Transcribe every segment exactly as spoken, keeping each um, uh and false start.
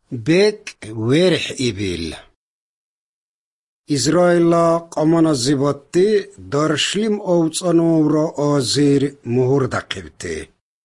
بك ويرح إبيل إسرائيل قمنا زبطي درشلم أوصانو را آزير مهور دقبتي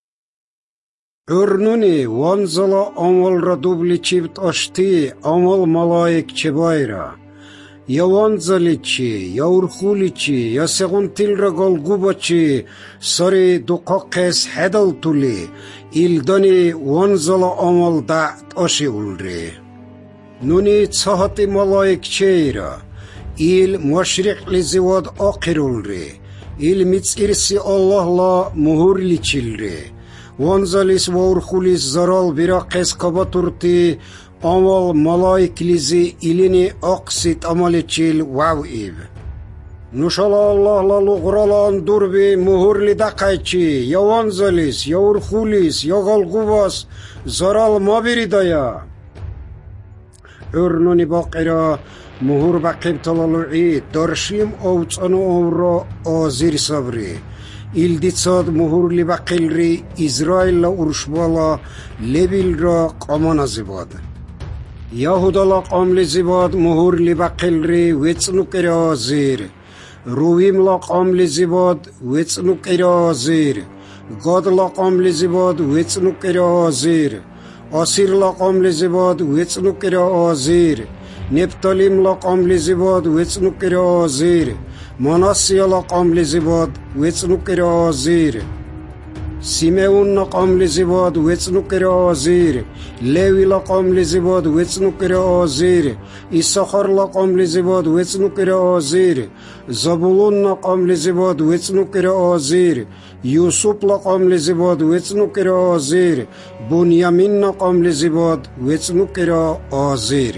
أرنوني وانزلا أمول را دوبلي چيبت أشتي أمول ملايك چبايرا يا وانزليچي يا أرخوليچي يا سغنتل را غلغوباچي ساري دوقاقس حدلتولي إلداني وانزلا أمول دعت أشي أولري نوني تصاحتي ملايك چيرا إل مشرق لزواد آقر أولري إل متسئرسي الله لا مهور لچلري وانزليس وأرخوليس زرال براقس كباتورتي أمال ملايك لزي إليني أقسيت أماليچيل واو إيب نشال الله لالغرالان دوربي مهور لدقايچي يا وانزليس يا أرخوليس يا غلغوباس زرال ما بريدايا أرنوني باقرا مهور بقيب تلالوعي درشيم أوتانو أورا آزير صبري إلديتساد مهور لبقلري إسرائيل لا أرشبالا لبيل را قامان زباد يهودا لا قام لزباد مهور لبقلري ويتسنوك را زير رويم لا قام لزباد ويتسنوك را زير غاد لا قام لزباد ويتسنوك را زير أسير لا قام لزباد ويتسنوك را زير نبتاليم لا قام لزباد ويتسنوك را زير مناسيا لا قام لزباد ويتسنوك را زير سيمون لا قام لزباد ويتسنوك را زير لوي لا قام لزباد ويتسنوك را زير إسخار لا قام لزباد ويتسنوك را زير زبولون لا قام لزباد ويتسنوك را زير يوسف لا قام لزباد ويتسنوك را زير بنيامين لا قام لزباد ويتسنوك را زير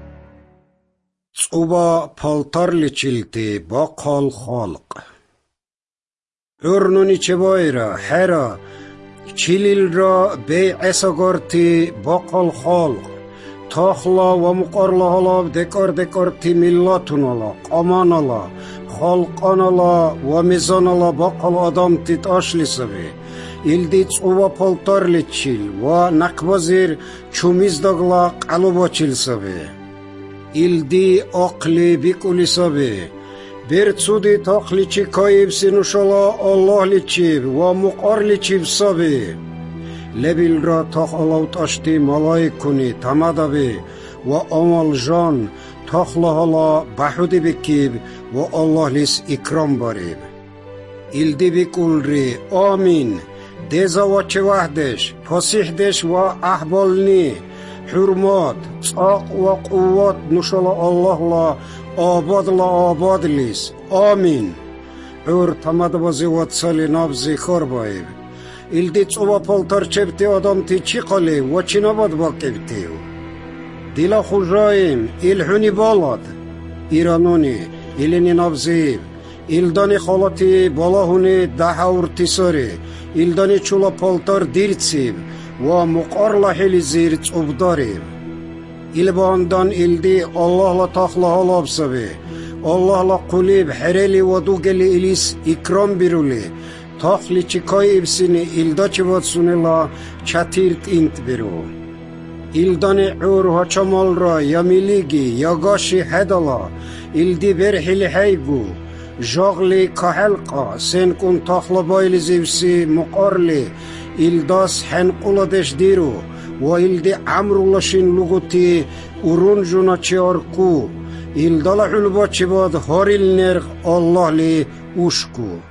صوبا پالتار لچلتي باقال خالق أرنوني چبايرا حرا چليل را بي عساقارتي باقال خالق تاخلا ومقارلا هلا دكار دكارتي ملاتون هلا قامان هلا خالقان هلا وميزان هلا باقال آدم تتاشلي سبي إلدي صوبا پالتار لچل ونقبازير چوميز داغلا قلوبا چل سبي إلدي أقلي بكولي سبي برتسودي تاقلي چي كايب سنوشالا الله لچيب ومقار لچيب سبي لبيل را تاق الله تاشتي ملايك كوني تمادبي وأمال جان تاقلا هلا بحودي بكيب والله لس إكرام باريب إلدي بكول ري آمين ديزا وچه وحدش فسيح دش وأحبالني حرمات صاق وقوات نشال الله لا آباد لا آباد ليس آمين عور تمد بازي واتسالي نابزي خار بايب إلدي تصوبا پالتار چبتي آدم تي چي قالي وچي نباد باقبتيو ديلا خوجايم إلحوني بالاد إيرانوني إليني نابزيب إلداني خالتي بالاهوني دحاور تساري إلداني چولا پالتار ديرتسيب ومقار لحيل زير تصوبداريب إلباندان إلدي الله لا تخلا هلا بسبي الله لا قليب حريلي ودوغلي إليس إكرام بيرولي تخلي چكاي إبسيني إلدا چباتسوني لا چاتيرت انت بيرو إلداني عور هچمال را يميليگي يغاشي حدلا إلدي برحيلي حيبو جاغلي كحلقا سنكون تخلا بايلي زيبسي مقارلي إلداس حنقولا دش ديرو وإلدي عمرو لشين لغتي ورونجونا چياركو إلدالا حلبا چباد هاريل نرغ الله لي وشكو